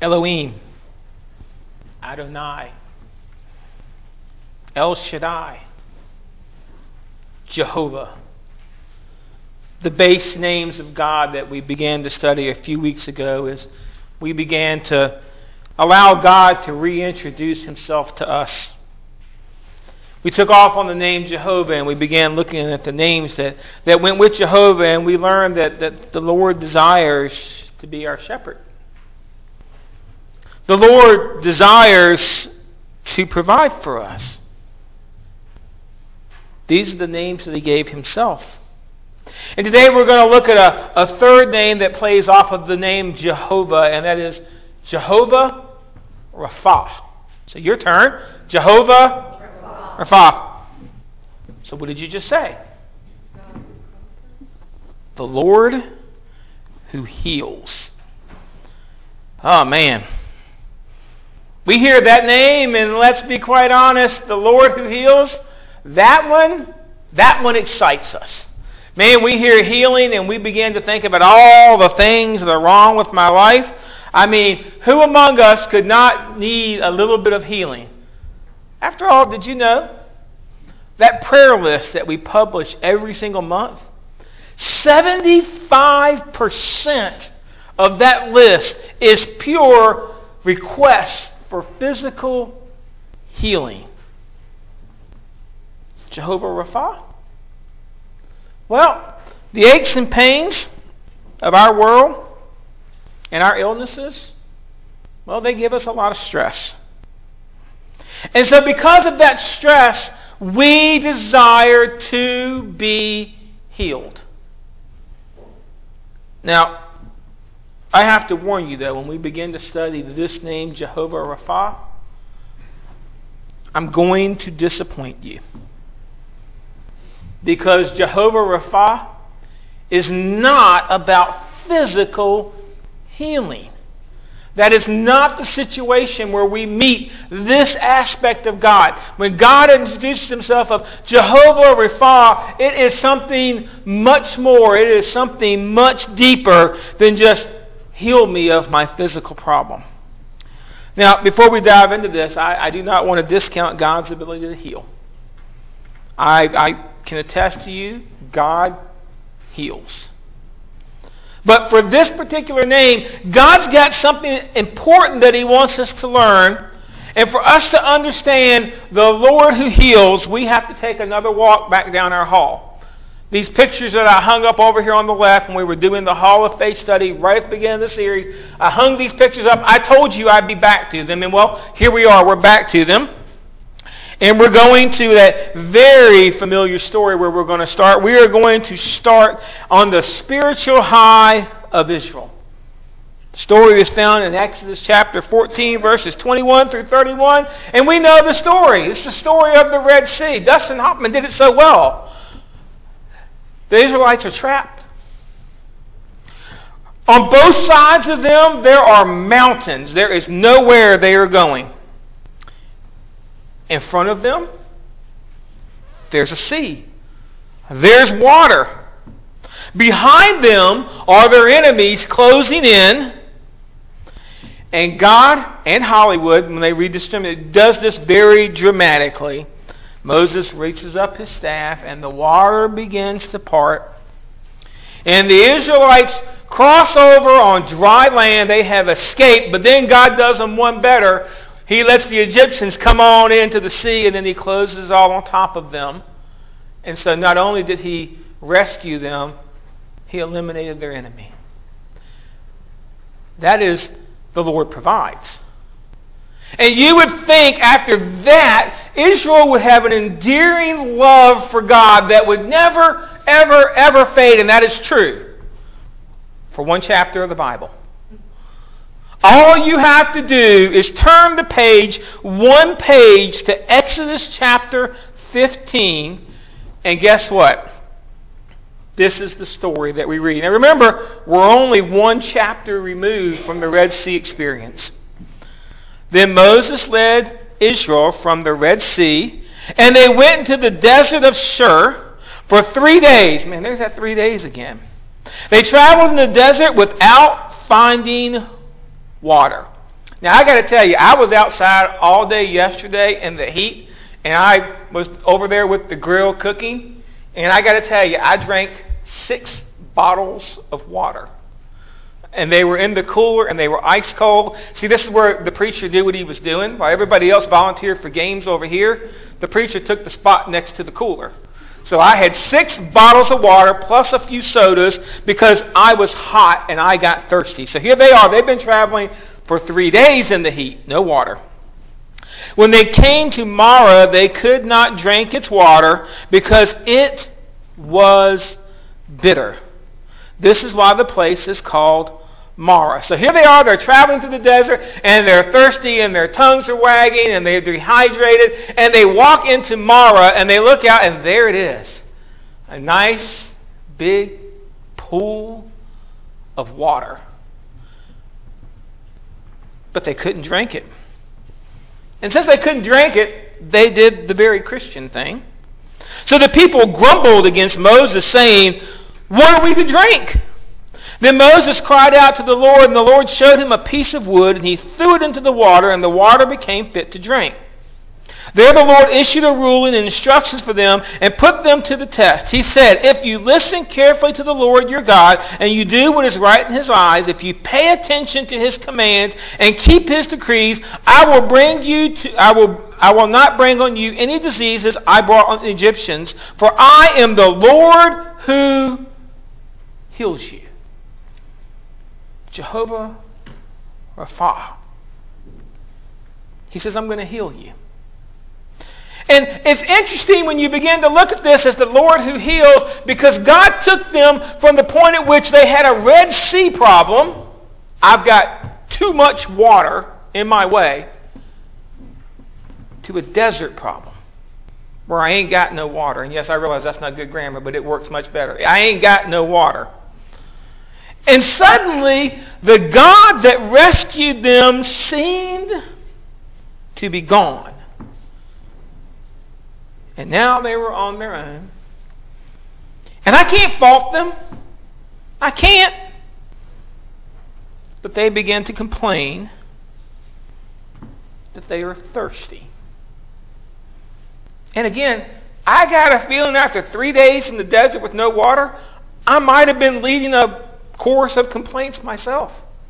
Elohim, Adonai, El Shaddai, Jehovah. The base names of God that we began to study a few weeks ago is we began to allow God to reintroduce himself to us. We took off on the name Jehovah and we began looking at the names that went with Jehovah, and we learned that the Lord desires to be our shepherd. The Lord desires to provide for us. These are the names that he gave himself. And today we're going to look at a third name that plays off of the name Jehovah, and that is Jehovah Rapha. So your turn. Jehovah Rapha. So what did you just say? The Lord who heals. Oh man. We hear that name, and let's be quite honest, the Lord who heals, that one excites us. Man, we hear healing and we begin to think about all the things that are wrong with my life. I mean, who among us could not need a little bit of healing? After all, did you know that prayer list that we publish every single month, 75% of that list is pure requests for physical healing. Jehovah Rapha? Well, the aches and pains of our world and our illnesses, well, they give us a lot of stress. And so because of that stress, we desire to be healed. Now, I have to warn you though, when we begin to study this name, Jehovah Rapha, I'm going to disappoint you. Because Jehovah Rapha is not about physical healing. That is not the situation where we meet this aspect of God. When God introduces himself of Jehovah Rapha, it is something much more. It is something much deeper than just heal me of my physical problem. Now, before we dive into this, I do not want to discount God's ability to heal. I can attest to you, God heals. But for this particular name, God's got something important that he wants us to learn. And for us to understand the Lord who heals, we have to take another walk back down our hall. These pictures that I hung up over here on the left when we were doing the Hall of Faith study right at the beginning of the series, I hung these pictures up. I told you I'd be back to them. And well, here we are. We're back to them. And we're going to that very familiar story where we're going to start. We are going to start on the spiritual high of Israel. The story is found in Exodus chapter 14, verses 21 through 31. And we know the story. It's the story of the Red Sea. Dustin Hoffman did it so well. The Israelites are trapped. On both sides of them, there are mountains. There is nowhere they are going. In front of them, there's a sea. There's water. Behind them are their enemies closing in. And God and Hollywood, when they read this, does this very dramatically. Moses reaches up his staff and the water begins to part. And the Israelites cross over on dry land. They have escaped, but then God does them one better. He lets the Egyptians come on into the sea, and then he closes all on top of them. And so not only did he rescue them, he eliminated their enemy. That is, the Lord provides. And you would think after that, Israel would have an endearing love for God that would never, ever, ever fade. And that is true for one chapter of the Bible. All you have to do is turn the page, one page, to Exodus chapter 15. And guess what? This is the story that we read. Now remember, we're only one chapter removed from the Red Sea experience. Then Moses led Israel from the Red Sea, and they went into the desert of Shur for 3 days. Man, there's that 3 days again. They traveled in the desert without finding water. Now, I got to tell you, I was outside all day yesterday in the heat, and I was over there with the grill cooking, and I got to tell you, I drank 6 bottles of water. And they were in the cooler, and they were ice cold. See, this is where the preacher knew what he was doing. While everybody else volunteered for games over here, the preacher took the spot next to the cooler. So I had 6 bottles of water plus a few sodas because I was hot and I got thirsty. So here they are. They've been traveling for 3 days in the heat. No water. When they came to Marah, they could not drink its water because it was bitter. This is why the place is called Marah. So here they are, they're traveling through the desert, and they're thirsty, and their tongues are wagging, and they're dehydrated, and they walk into Marah, and they look out, and there it is. A nice, big pool of water. But they couldn't drink it. And since they couldn't drink it, they did the very Christian thing. So the people grumbled against Moses, saying, "What are we to drink?" Then Moses cried out to the Lord, and the Lord showed him a piece of wood, and he threw it into the water, and the water became fit to drink. There the Lord issued a ruling and instructions for them and put them to the test. He said, "If you listen carefully to the Lord your God, and you do what is right in his eyes, if you pay attention to his commands and keep his decrees, I will not bring on you any diseases I brought on the Egyptians, for I am the Lord who heals you." Jehovah Rapha. He says, I'm going to heal you. And it's interesting when you begin to look at this as the Lord who heals, because God took them from the point at which they had a Red Sea problem. I've got too much water in my way, to a desert problem where I ain't got no water. And yes, I realize that's not good grammar, but it works much better. I ain't got no water. And suddenly, the God that rescued them seemed to be gone. And now they were on their own. And I can't fault them. I can't. But they began to complain that they were thirsty. And again, I got a feeling after 3 days in the desert with no water, I might have been leading a chorus of complaints myself.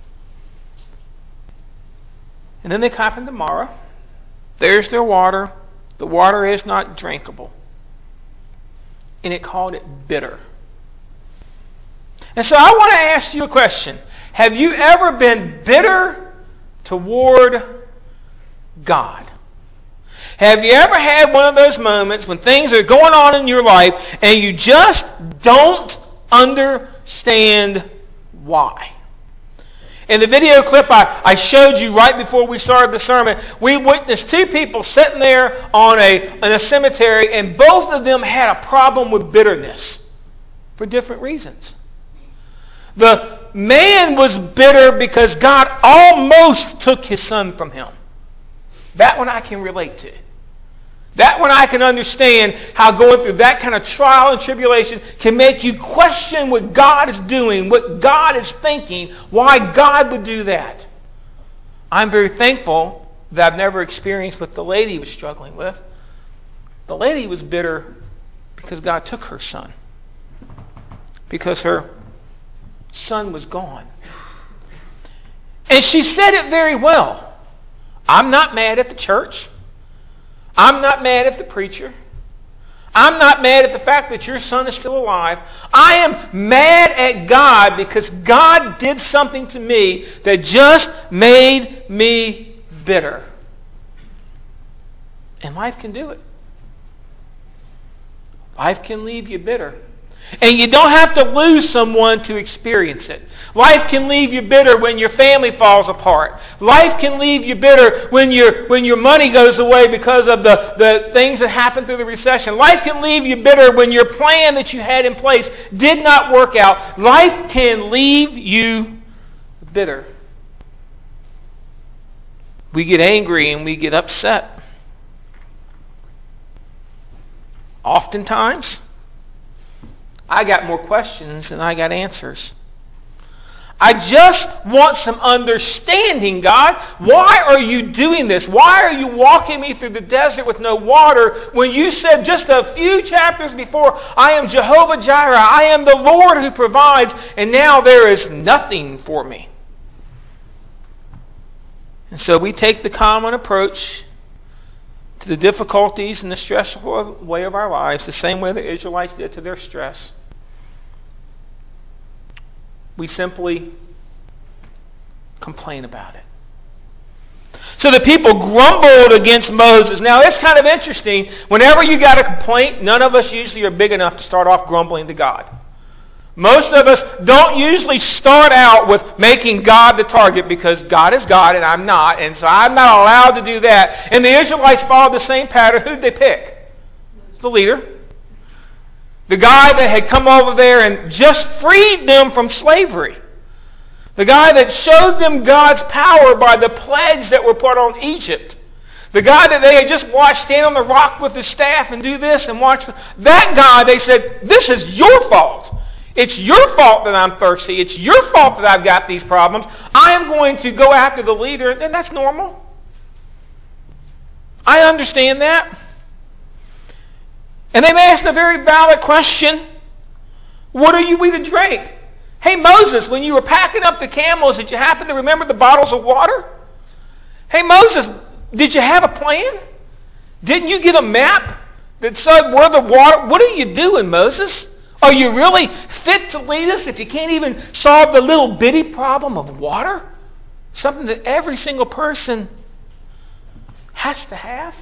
And then they come into Marah. There's their water. The water is not drinkable. And it called it bitter. And so I want to ask you a question. Have you ever been bitter toward God? Have you ever had one of those moments when things are going on in your life and you just don't understand why? In the video clip I showed you right before we started the sermon, we witnessed 2 people sitting there in a cemetery, and both of them had a problem with bitterness for different reasons. The man was bitter because God almost took his son from him. That one I can relate to. That one I can understand how going through that kind of trial and tribulation can make you question what God is doing, what God is thinking, why God would do that. I'm very thankful that I've never experienced what the lady was struggling with. The lady was bitter because God took her son. Because her son was gone. And she said it very well. I'm not mad at the church. I'm not mad at the preacher. I'm not mad at the fact that your son is still alive. I am mad at God because God did something to me that just made me bitter. And life can do it. Life can leave you bitter. And you don't have to lose someone to experience it. Life can leave you bitter when your family falls apart. Life can leave you bitter when your money goes away because of the things that happened through the recession. Life can leave you bitter when your plan that you had in place did not work out. Life can leave you bitter. We get angry and we get upset. Oftentimes, I got more questions than I got answers. I just want some understanding, God. Why are you doing this? Why are you walking me through the desert with no water when you said just a few chapters before, I am Jehovah Jireh, I am the Lord who provides, and now there is nothing for me? And so we take the common approach to the difficulties and the stressful way of our lives, the same way the Israelites did to their stress. We simply complain about it. So the people grumbled against Moses. Now, it's kind of interesting. Whenever you got a complaint, none of us usually are big enough to start off grumbling to God. Most of us don't usually start out with making God the target because God is God and I'm not, and so I'm not allowed to do that. And the Israelites followed the same pattern. Who'd they pick? The leader. The guy that had come over there and just freed them from slavery. The guy that showed them God's power by the plagues that were put on Egypt. The guy that they had just watched stand on the rock with his staff and do this and watch. That guy, they said, this is your fault. It's your fault that I'm thirsty. It's your fault that I've got these problems. I am going to go after the leader. And that's normal. I understand that. And they may ask a very valid question. What are we to drink? Hey, Moses, when you were packing up the camels, did you happen to remember the bottles of water? Hey, Moses, did you have a plan? Didn't you get a map that said where the water... What are you doing, Moses? Are you really fit to lead us if you can't even solve the little bitty problem of water? Something that every single person has to have?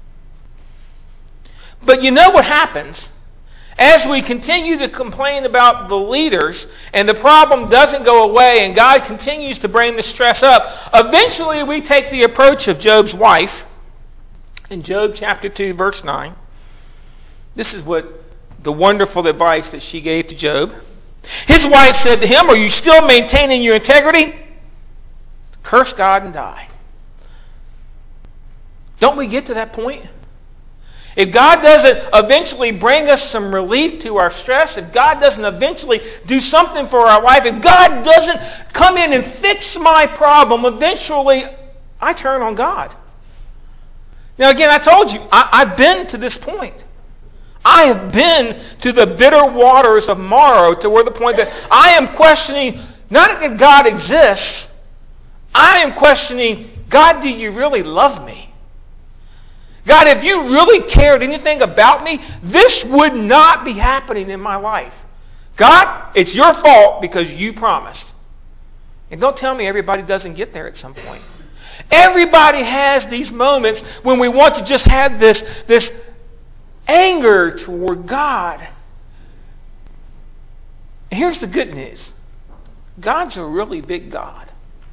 But you know what happens? As we continue to complain about the leaders and the problem doesn't go away and God continues to bring the stress up, eventually we take the approach of Job's wife in Job chapter 2, verse 9. This is what the wonderful advice that she gave to Job. His wife said to him, are you still maintaining your integrity? Curse God and die. Don't we get to that point? If God doesn't eventually bring us some relief to our stress, if God doesn't eventually do something for our life, if God doesn't come in and fix my problem, eventually I turn on God. Now again, I told you, I've been to this point. I have been to the bitter waters of Marah to where the point that I am questioning, not that God exists, I am questioning, God, do you really love me? God, if you really cared anything about me, this would not be happening in my life. God, it's your fault because you promised. And don't tell me everybody doesn't get there at some point. Everybody has these moments when we want to just have this anger toward God. And here's the good news. God's a really big God.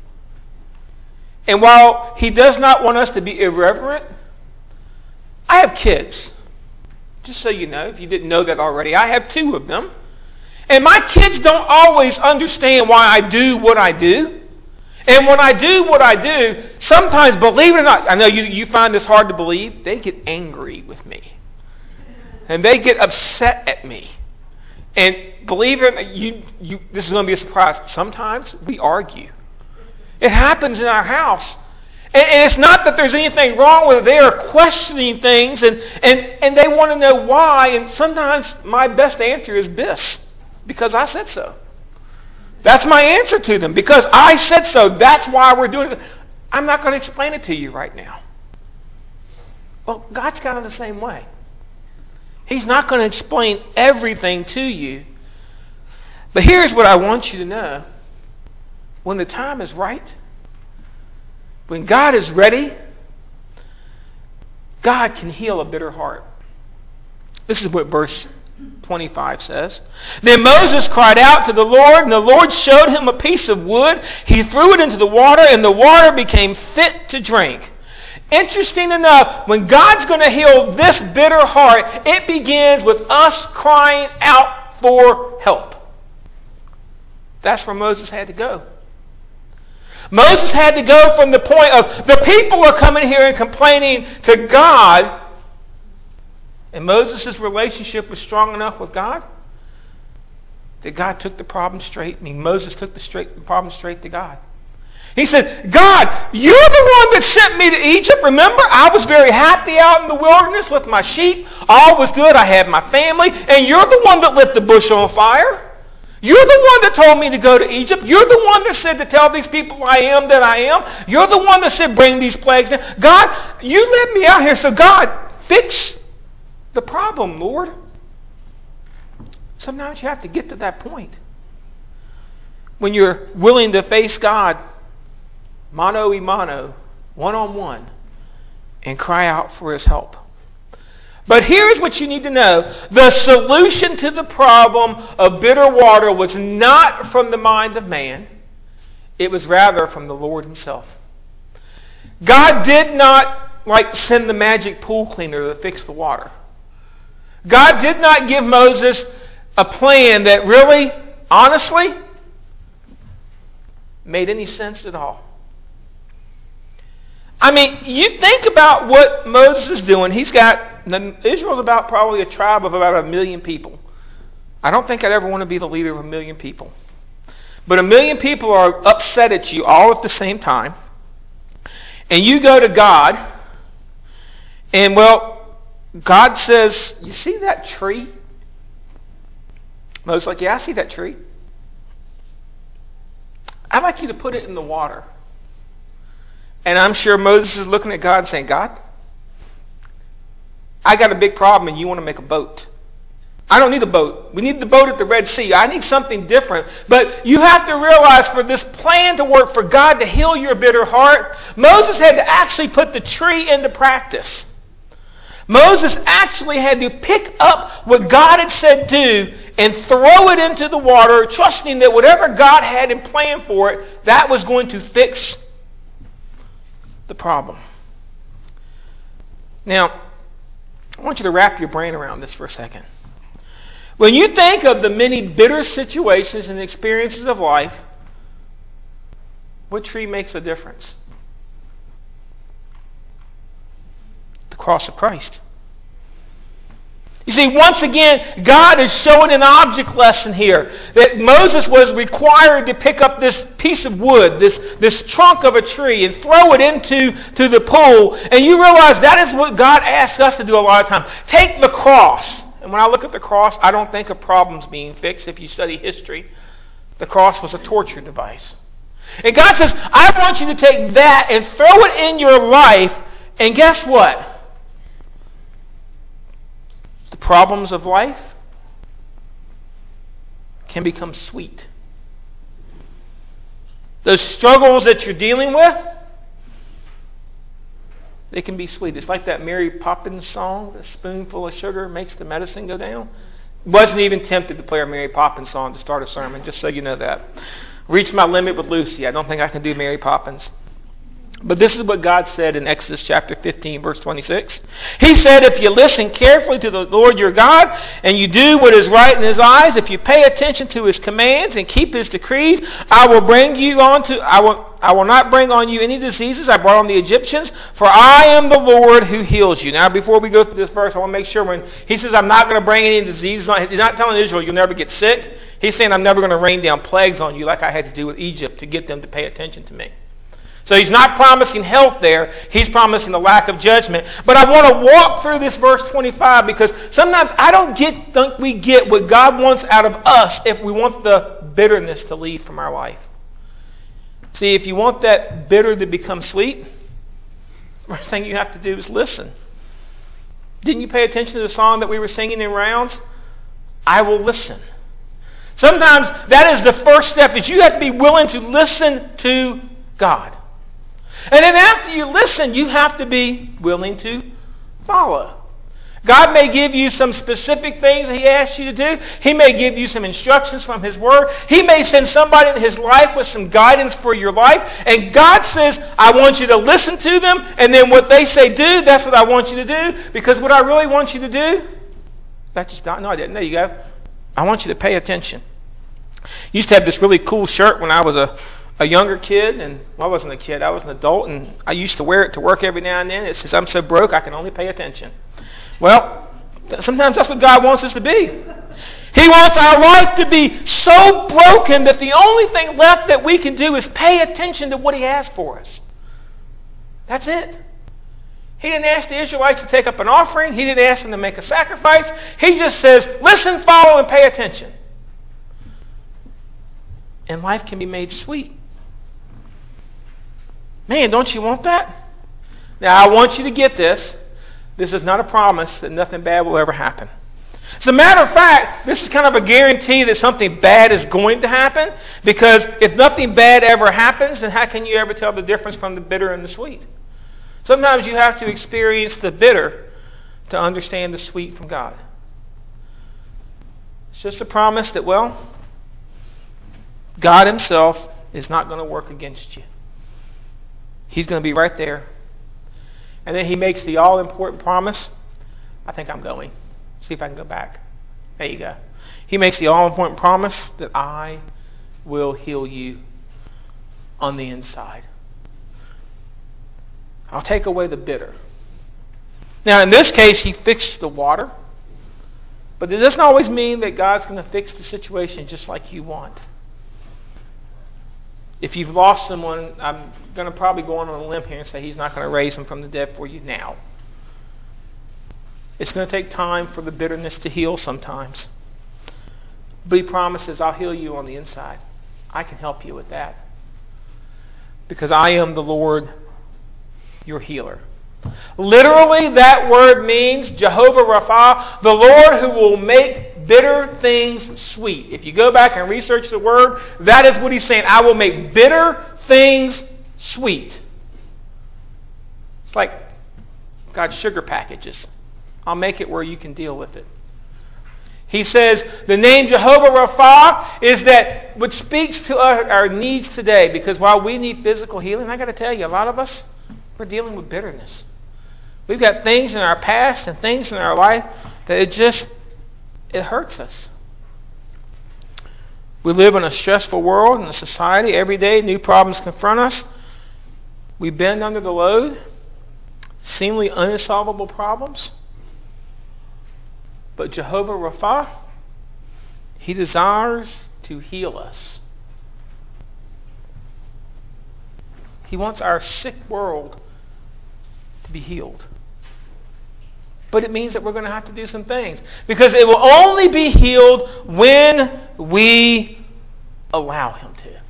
And while He does not want us to be irreverent, I have kids. Just so you know, if you didn't know that already, I have 2 of them. And my kids don't always understand why I do what I do. And when I do what I do, sometimes, believe it or not, I know you find this hard to believe, they get angry with me. And they get upset at me. And believe it or not, this is going to be a surprise. Sometimes we argue. It happens in our house. And it's not that there's anything wrong with it. They are questioning things and they want to know why. And sometimes my best answer is this. Because I said so. That's my answer to them. Because I said so. That's why we're doing it. I'm not going to explain it to you right now. Well, God's kind of the same way. He's not going to explain everything to you. But here's what I want you to know. When the time is right, when God is ready, God can heal a bitter heart. This is what verse 25 says. Then Moses cried out to the Lord, and the Lord showed him a piece of wood. He threw it into the water, and the water became fit to drink. Interesting enough, when God's going to heal this bitter heart, it begins with us crying out for help. That's where Moses had to go. Moses had to go from the point of the people are coming here and complaining to God. And Moses' relationship was strong enough with God that God took the problem straight. Moses took the problem straight to God. He said, God, you're the one that sent me to Egypt. Remember, I was very happy out in the wilderness with my sheep. All was good. I had my family. And you're the one that lit the bush on fire. You're the one that told me to go to Egypt. You're the one that said to tell these people I am that I am. You're the one that said bring these plagues down. God, you led me out here. So God, fix the problem, Lord. Sometimes you have to get to that point. When you're willing to face God mano a mano, one-on-one, and cry out for his help. But here's what you need to know. The solution to the problem of bitter water was not from the mind of man. It was rather from the Lord himself. God did not send the magic pool cleaner to fix the water. God did not give Moses a plan that really, honestly, made any sense at all. I mean, you think about what Moses is doing. Israel's about probably a tribe of about 1 million people. I don't think I'd ever want to be the leader of 1 million people. But 1 million people are upset at you all at the same time. And you go to God, and God says, you see that tree? Moses is like, yeah, I see that tree. I'd like you to put it in the water. And I'm sure Moses is looking at God saying, God, I got a big problem and you want to make a boat. I don't need a boat. We need the boat at the Red Sea. I need something different. But you have to realize for this plan to work, for God to heal your bitter heart, Moses had to actually put the tree into practice. Moses actually had to pick up what God had said do and throw it into the water, trusting that whatever God had in plan for it, that was going to fix the problem. Now, I want you to wrap your brain around this for a second. When you think of the many bitter situations and experiences of life, what tree makes a difference? The cross of Christ. You see, once again, God is showing an object lesson here. That Moses was required to pick up this piece of wood, this trunk of a tree, and throw it into the pool. And you realize that is what God asks us to do a lot of times. Take the cross. And when I look at the cross, I don't think of problems being fixed. If you study history, the cross was a torture device. And God says, I want you to take that and throw it in your life. And guess what? The problems of life can become sweet. Those struggles that you're dealing with, they can be sweet. It's like that Mary Poppins song, "A spoonful of sugar makes the medicine go down." Wasn't even tempted to play a Mary Poppins song to start a sermon, just so you know that. Reached my limit with Lucy. I don't think I can do Mary Poppins. But this is what God said in Exodus chapter 15, verse 26. He said, if you listen carefully to the Lord your God, and you do what is right in his eyes, if you pay attention to his commands and keep his decrees, I will not bring on you any diseases I brought on the Egyptians, for I am the Lord who heals you. Now, before we go through this verse, I want to make sure when he says, I'm not going to bring any diseases, he's not telling Israel you'll never get sick. He's saying, I'm never going to rain down plagues on you like I had to do with Egypt to get them to pay attention to me. So he's not promising health there. He's promising the lack of judgment. But I want to walk through this verse 25 because sometimes I don't think we get what God wants out of us if we want the bitterness to leave from our life. See, if you want that bitter to become sweet, the first thing you have to do is listen. Didn't you pay attention to the song that we were singing in rounds? I will listen. Sometimes that is the first step, is you have to be willing to listen to God. And then after you listen, you have to be willing to follow. God may give you some specific things that he asks you to do. He may give you some instructions from his word. He may send somebody in his life with some guidance for your life. And God says, I want you to listen to them. And then what they say do, that's what I want you to do. Because what I really want you to do, no, I didn't. There you go. I want you to pay attention. I used to have this really cool shirt when I was a younger kid, and I wasn't a kid, I was an adult, and I used to wear it to work every now and then. It says, I'm so broke, I can only pay attention. Well, sometimes that's what God wants us to be. He wants our life to be so broken that the only thing left that we can do is pay attention to what He has for us. That's it. He didn't ask the Israelites to take up an offering. He didn't ask them to make a sacrifice. He just says, listen, follow, and pay attention. And life can be made sweet. Man, don't you want that? Now, I want you to get this. This is not a promise that nothing bad will ever happen. As a matter of fact, this is kind of a guarantee that something bad is going to happen, because if nothing bad ever happens, then how can you ever tell the difference from the bitter and the sweet? Sometimes you have to experience the bitter to understand the sweet from God. It's just a promise that, well, God Himself is not going to work against you. He's going to be right there. And then He makes the all-important promise, I think I'm going. See if I can go back. There you go. He makes the all-important promise that I will heal you on the inside. I'll take away the bitter. Now, in this case, He fixed the water. But it doesn't always mean that God's going to fix the situation just like you want. If you've lost someone, I'm going to probably go on a limb here and say He's not going to raise them from the dead for you now. It's going to take time for the bitterness to heal sometimes. But He promises, I'll heal you on the inside. I can help you with that. Because I am the Lord, your healer. Literally, that word means Jehovah Rapha, the Lord who will make bitter things sweet. If you go back and research the word, that is what He's saying. I will make bitter things sweet. It's like God's sugar packages. I'll make it where you can deal with it. He says the name Jehovah Rapha is that what speaks to our needs today. Because while we need physical healing, I got to tell you, a lot of us, we're dealing with bitterness. We've got things in our past and things in our life that it hurts us. We live in a stressful world and a society. Every day new problems confront us. We bend under the load. Seemingly unsolvable problems. But Jehovah Rapha, He desires to heal us. He wants our sick world to be healed. But it means that we're going to have to do some things. Because it will only be healed when we allow Him to.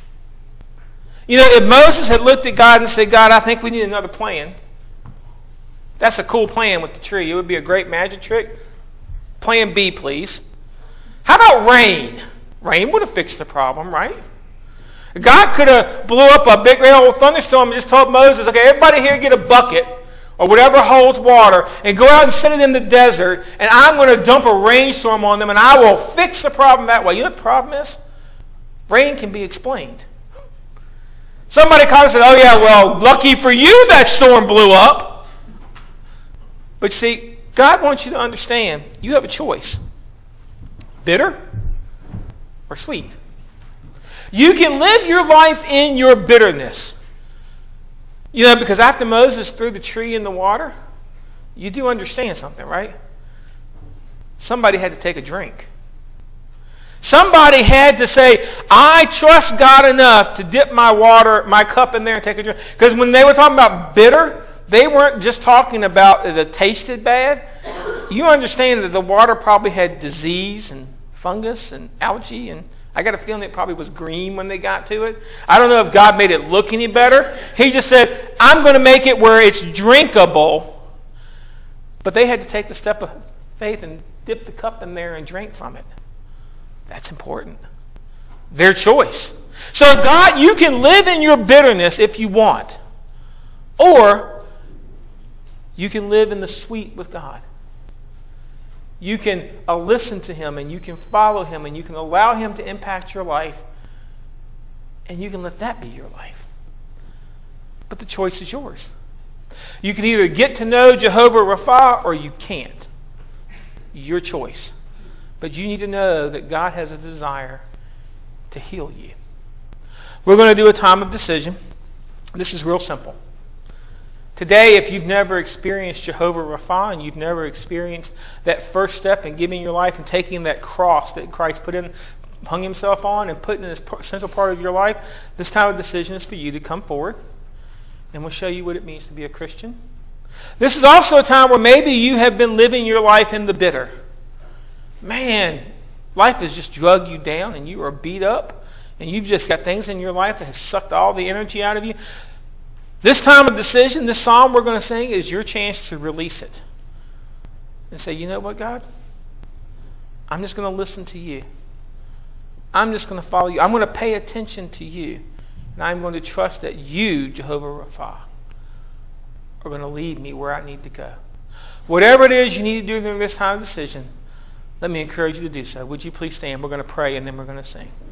You know, if Moses had looked at God and said, God, I think we need another plan. That's a cool plan with the tree. It would be a great magic trick. Plan B, please. How about rain? Rain would have fixed the problem, right? God could have blew up a big old thunderstorm and just told Moses, okay, everybody here get a bucket or whatever holds water and go out and set it in the desert, and I'm going to dump a rainstorm on them and I will fix the problem that way. You know what the problem is? Rain can be explained. Somebody comes and said, oh yeah, well, lucky for you that storm blew up. But see, God wants you to understand you have a choice. Bitter or sweet. You can live your life in your bitterness. You know, because after Moses threw the tree in the water, you do understand something, right? Somebody had to take a drink. Somebody had to say, I trust God enough to dip my cup in there and take a drink. Because when they were talking about bitter, they weren't just talking about that it tasted bad. You understand that the water probably had disease and fungus and algae, and I got a feeling it probably was green when they got to it. I don't know if God made it look any better. He just said, I'm going to make it where it's drinkable. But they had to take the step of faith and dip the cup in there and drink from it. That's important. Their choice. So God, you can live in your bitterness if you want. Or you can live in the sweet with God. You can listen to Him and you can follow Him and you can allow Him to impact your life, and you can let that be your life. But the choice is yours. You can either get to know Jehovah Rapha or you can't. Your choice. But you need to know that God has a desire to heal you. We're going to do a time of decision. This is real simple. Today, if you've never experienced Jehovah Rapha and you've never experienced that first step in giving your life and taking that cross that Christ hung himself on and put in this central part of your life, this time of decision is for you to come forward, and we'll show you what it means to be a Christian. This is also a time where maybe you have been living your life in the bitter. Man, life has just drug you down and you are beat up and you've just got things in your life that has sucked all the energy out of you. This time of decision, this psalm we're going to sing is your chance to release it. And say, you know what, God? I'm just going to listen to you. I'm just going to follow you. I'm going to pay attention to you. And I'm going to trust that you, Jehovah Rapha, are going to lead me where I need to go. Whatever it is you need to do during this time of decision, let me encourage you to do so. Would you please stand? We're going to pray and then we're going to sing.